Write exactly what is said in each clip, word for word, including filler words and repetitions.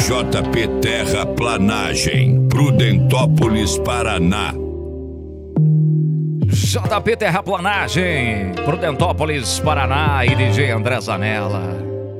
J P Terraplanagem, Prudentópolis, Paraná. J P Terraplanagem, Prudentópolis, Paraná e D J André Zanella.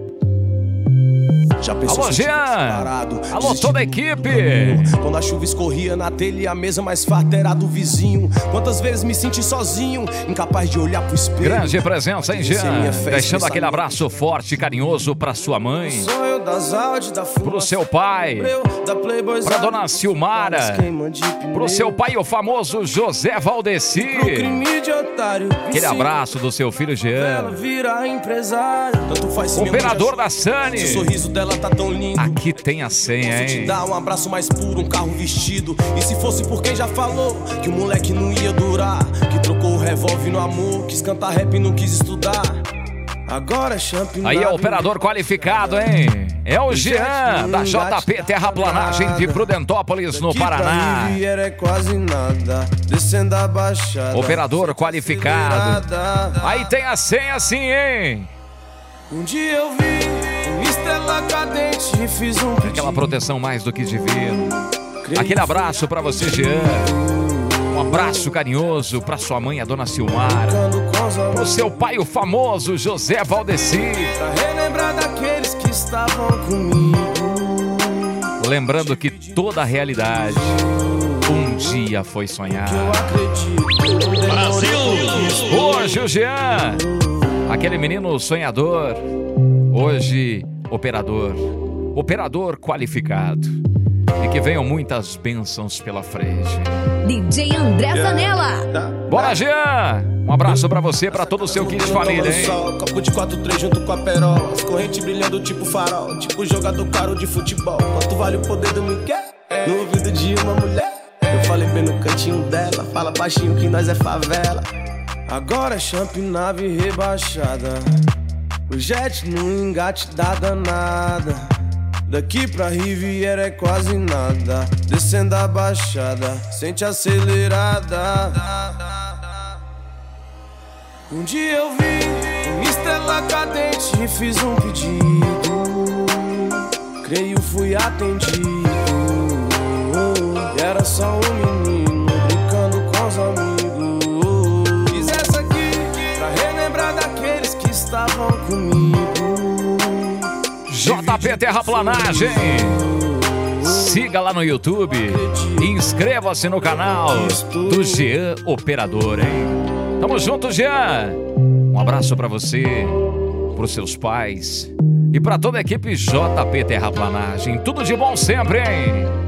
Alô, Jean! Alô, toda a equipe! Quando a chuva escorria na telha e a mesa mais farta era do vizinho. Quantas vezes me senti sozinho, incapaz de olhar pro espelho. Grande presença, hein, Jean? Deixando aquele abraço forte e carinhoso pra sua mãe, pro seu pai, pra dona Silmara, pro seu pai, o famoso José Valdeci. Aquele abraço do seu filho Jean, operador da Sani. O sorriso dela tá tão lindo. Aqui tem a senha, hein? Te dá um abraço mais puro, um carro vestido. E se fosse por quem já falou que o moleque não ia durar, que trocou o revólver no amor, quis cantar rap e não quis estudar. Agora é champion. Aí é o operador qualificado, hein? É o Jean, da J P Terraplanagem de Prudentópolis, no Paraná. É quase nada, descendo a baixada. Operador qualificado. Aí tem a senha sim, hein? Um dia eu vi uma estrela cadente e fiz um pedido. Aquela proteção mais do que divino. Aquele abraço pra você, Jean. Um abraço carinhoso pra sua mãe, a dona Silmara. Pro seu pai, o famoso José Valdeci. Pra relembrar daqueles que estavam comigo. Lembrando que toda a realidade um dia foi sonhada. Brasil! Hoje o Jean, aquele menino sonhador, hoje operador, operador qualificado. E que venham muitas bênçãos pela frente. D J André Zanella. Bora, Jean! Um abraço pra você, pra todo o seu kit de família, hein? Copo de quatro três junto com a perola, as correntes brilhando tipo farol, tipo jogador caro de futebol. Quanto vale o poder do Miguel? No ouvido de uma mulher. Eu falei bem no cantinho dela, fala baixinho que nós é favela. Agora é champ, nave rebaixada, o jet no engate dá danada. Daqui pra Riviera é quase nada, descendo a baixada, sente acelerada. Um dia eu vi uma estrela cadente e fiz um pedido, creio fui atendido. E era só um menino brincando com os amigos. Fiz essa aqui pra relembrar daqueles que estavam comigo. J P Terraplanagem. Siga lá no YouTube. Inscreva-se no canal do Jean Operador, hein? Tamo junto, Jean. Um abraço pra você, pros seus pais e pra toda a equipe J P Terraplanagem. Tudo de bom sempre, hein?